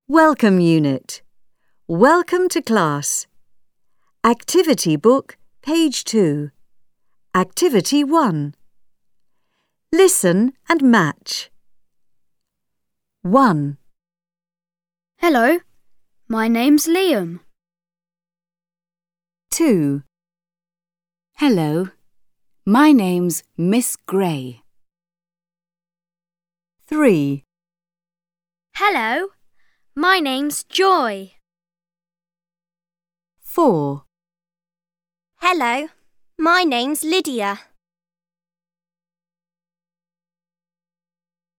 Welcome Unit. Welcome to class. Activity Book, page 2. Activity 1. Listen and match. 1. Hello, my name's Liam. 2. Hello, my name's Miss Gray. 3. Hello, my name's Joy. 4. Hello, my name's Lydia.